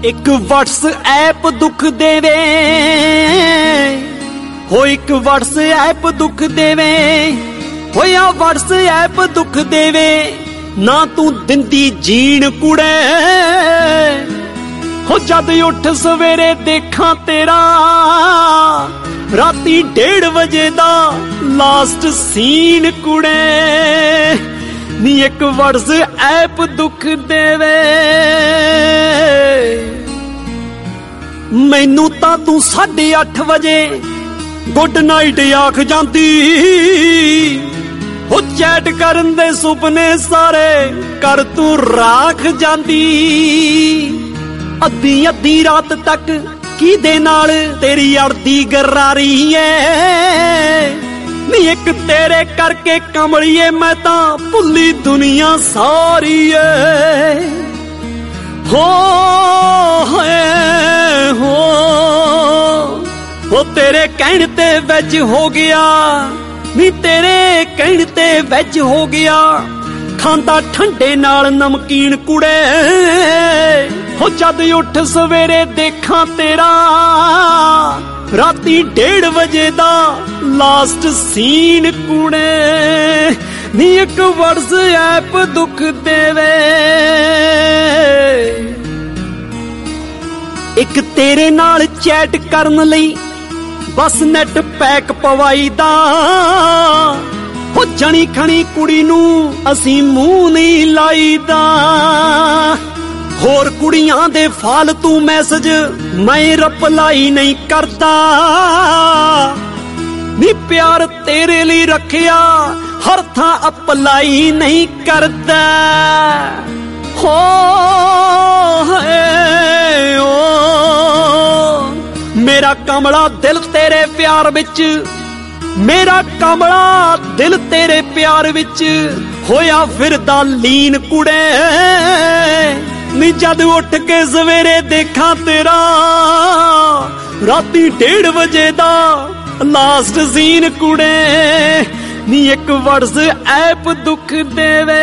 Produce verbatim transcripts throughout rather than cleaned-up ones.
एक WhatsApp दुख देवे हो, एक WhatsApp दुख देवे हो, या WhatsApp दुख देवे ना तू दिंदी जीण कुड़े हो। जद उठ सवेरे देखा तेरा राती डेढ़ बजे दा लास्ट सीन कुड़े नी एक WhatsApp दुख देवे। मैनू तां तू साढ़े अठ बजे गुड नाइट आख जांदी हो, चैट करन दे सुपने सारे कर तू राख जांदी। अद्धी अद्धी रात तक की दे नाल तेरी अड़दी गरारी है नी एक तेरे करके कमलिए मैं तां भुल्ली दुनिया सारी है। हो है हो हो तेरे कहण ते वैज हो गया नी, तेरे कहण ते वैज हो गया खांदा ठंडे नाल नमकीन कुड़े हो। जद उठ सवेरे देखा तेरा राती डेढ़ बजे दा लास्ट सीन कुड़े नी एक WhatsApp दुख देवे। एक तेरे नाल चैट करन लई बस नेट पैक पवाई दा हो, जनी खनी कुड़ी नू असी मूंह नहीं लाई दा। होर कुड़ियां दे फालतू मैसेज मैं रिप्लाई नहीं करता नी, प्यार तेरे लिए रखिया हर थां अप्लाई नहीं करता। हो है ओ मेरा कमला दिल तेरे प्यार विच, मेरा कमला दिल तेरे प्यार विच होया फिरदा लीन कुड़े नी। जद उठ के सवेरे देखा तेरा राती डेढ़ बजे दा लास्ट सीन कुड़े नी एक WhatsApp दुख देवे।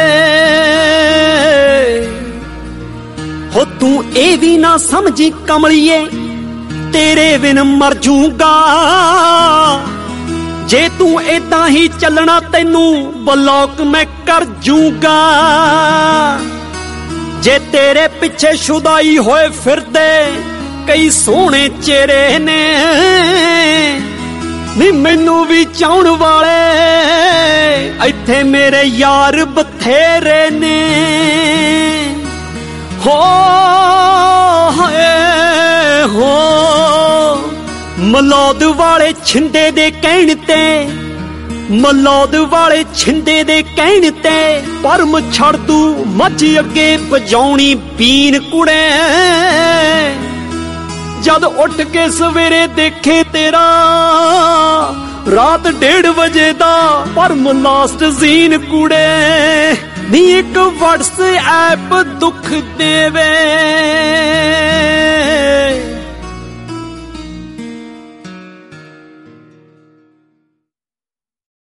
हो तू ए भी ना समझी कमलिए तेरे बिन मर जूंगा, जे तू एदां ही चलना तैनू ब्लॉक मैं कर जूंगा। जे तेरे पिछे शुदाई होए फिरदे कई सोहने चेहरे ने नी, मैनू भी चाहण वाले इत्थे मेरे यार बथेरे ने। हो है हो मलौद वाले छिंदे दे कहण ते, मलौद वाले छिंदे दे कहण ते परम छड़ तू मझ अगे बजाउणी बीन कुड़े। जद उठ के सवेरे देखे तेरा रात डेढ़ बजे दा परम लास्ट सीन कुड़े नी एक WhatsApp दुख देवे।